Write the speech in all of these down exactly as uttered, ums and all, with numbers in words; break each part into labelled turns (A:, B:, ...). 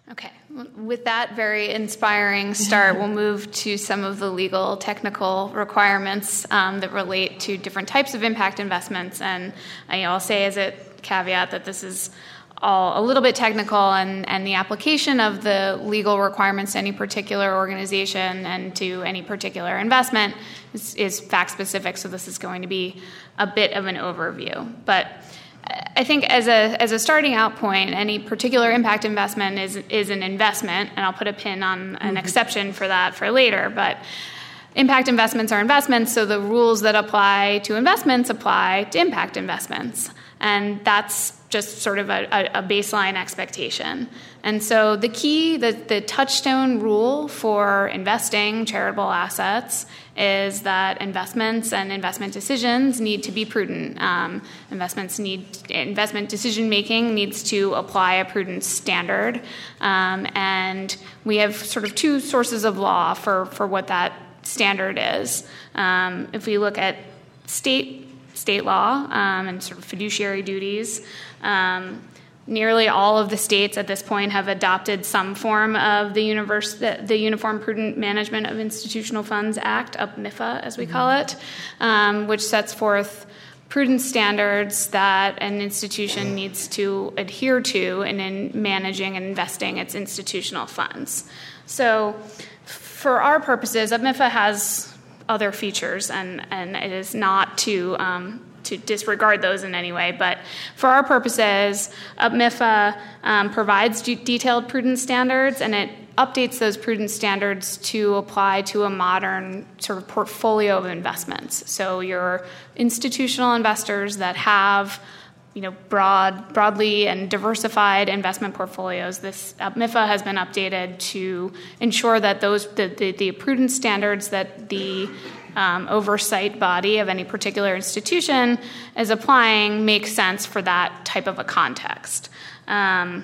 A: Okay. With that very inspiring start, we'll move to some of the legal technical requirements um, that relate to different types of impact investments. And I, I'll say as a caveat that this is all a little bit technical, and, and the application of the legal requirements to any particular organization and to any particular investment is, is fact-specific, so this is going to be a bit of an overview. But I think as a as a starting out point, any particular impact investment is is an investment, and I'll put a pin on an mm-hmm. exception for that for later. But impact investments are investments, so the rules that apply to investments apply to impact investments, and that's just sort of a, a baseline expectation. And so the key, the, the touchstone rule for investing charitable assets is that investments and investment decisions need to be prudent. Um, investments need investment decision making needs to apply a prudent standard, um, and we have sort of two sources of law for, for what that standard is. Um, if we look at state state law um, and sort of fiduciary duties, um, nearly all of the states at this point have adopted some form of the, universe, the, the Uniform Prudent Management of Institutional Funds Act, U P M I F A as we call it, um, which sets forth prudent standards that an institution needs to adhere to in, in managing and investing its institutional funds. So for our purposes, U P M I F A has other features, and, and it is not to um, to disregard those in any way. But for our purposes, U P M I F A um, provides d- detailed prudence standards, and it updates those prudence standards to apply to a modern sort of portfolio of investments. So your institutional investors that have you know, broad, broadly and diversified investment portfolios, this U P M I F A has been updated to ensure that those the, the, the prudent standards that the um, oversight body of any particular institution is applying make sense for that type of a context. Um,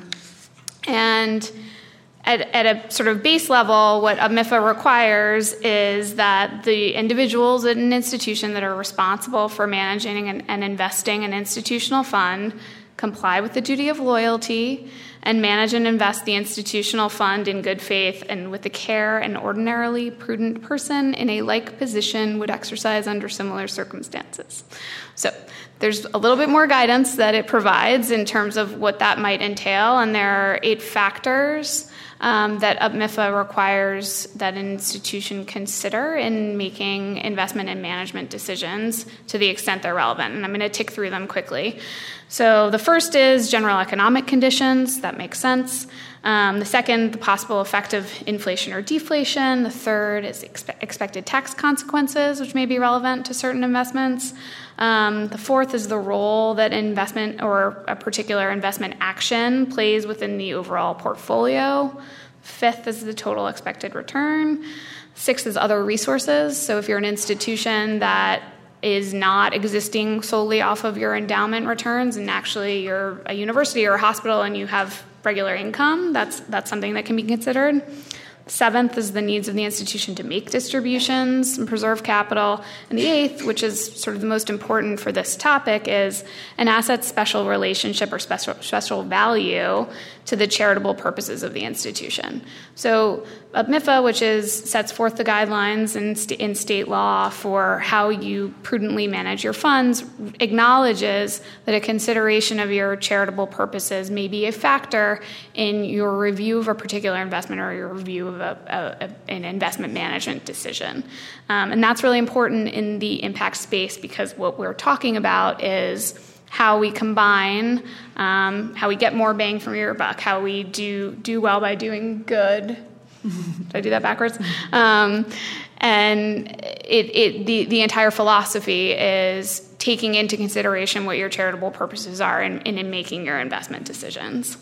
A: and At, at a sort of base level, what U P M I F A requires is that the individuals at an institution that are responsible for managing and, and investing an institutional fund comply with the duty of loyalty and manage and invest the institutional fund in good faith and with the care an ordinarily prudent person in a like position would exercise under similar circumstances. So there's a little bit more guidance that it provides in terms of what that might entail, and there are eight factors Um, that U P M I F A requires that an institution consider in making investment and management decisions to the extent they're relevant. And I'm going to tick through them quickly. So the first is general economic conditions. That makes sense. Um, the second, the possible effect of inflation or deflation. The third is expe- expected tax consequences, which may be relevant to certain investments. Um, the fourth is the role that investment or a particular investment action plays within the overall portfolio. Fifth is the total expected return. Sixth is other resources. So if you're an institution that is not existing solely off of your endowment returns, and actually you're a university or a hospital and you have regular income, that's that's something that can be considered. Seventh is the needs of the institution to make distributions and preserve capital. And the eighth, which is sort of the most important for this topic, is an asset's special relationship or special special value to the charitable purposes of the institution. So U P M I F A, which is sets forth the guidelines in, st- in state law for how you prudently manage your funds, acknowledges that a consideration of your charitable purposes may be a factor in your review of a particular investment or your review of a, a, a, an investment management decision. Um, and that's really important in the impact space, because what we're talking about is how we combine, um, how we get more bang for your buck, how we do do well by doing good. Did I do that backwards? Um, and it, it the, the entire philosophy is taking into consideration what your charitable purposes are in, in, in making your investment decisions.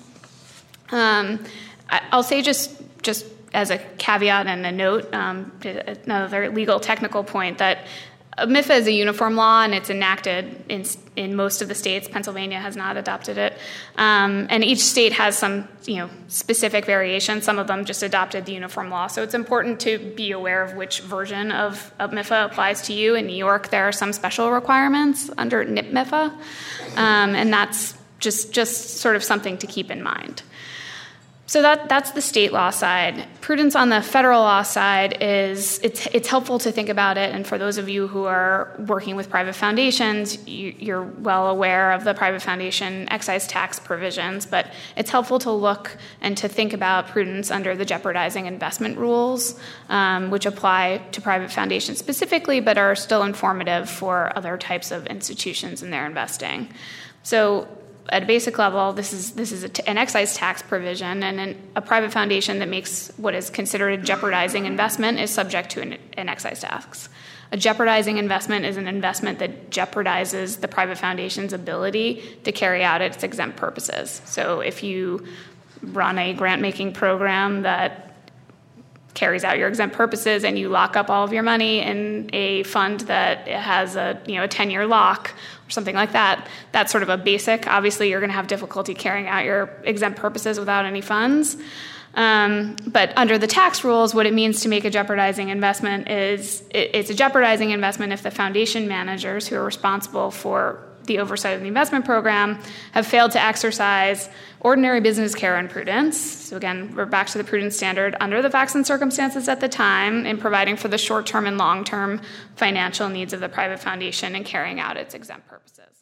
A: Um, I, I'll say just just as a caveat and a note, um, another legal technical point, that U P M I F A is a uniform law, and it's enacted in in most of the states. Pennsylvania has not adopted it, um, and each state has some, you know, specific variations. Some of them just adopted the uniform law, so it's important to be aware of which version of U P M I F A applies to you. In New York, there are some special requirements under N I P M I F A, um, and that's just just sort of something to keep in mind. So that that's the state law side. Prudence on the federal law side is, it's it's helpful to think about it, and for those of you who are working with private foundations, you, you're well aware of the private foundation excise tax provisions, but it's helpful to look and to think about prudence under the jeopardizing investment rules, um, which apply to private foundations specifically, but are still informative for other types of institutions in their investing. So at a basic level, this is this is a t- an excise tax provision, and an, a private foundation that makes what is considered a jeopardizing investment is subject to an, an excise tax. A jeopardizing investment is an investment that jeopardizes the private foundation's ability to carry out its exempt purposes. So if you run a grant-making program that carries out your exempt purposes and you lock up all of your money in a fund that has a you know a ten-year lock or something like that, that's sort of a basic. Obviously, you're going to have difficulty carrying out your exempt purposes without any funds. Um, but under the tax rules, what it means to make a jeopardizing investment is it, it's a jeopardizing investment if the foundation managers who are responsible for the oversight of the investment program have failed to exercise ordinary business care and prudence. So again, we're back to the prudence standard under the facts and circumstances at the time in providing for the short-term and long-term financial needs of the private foundation and carrying out its exempt purposes.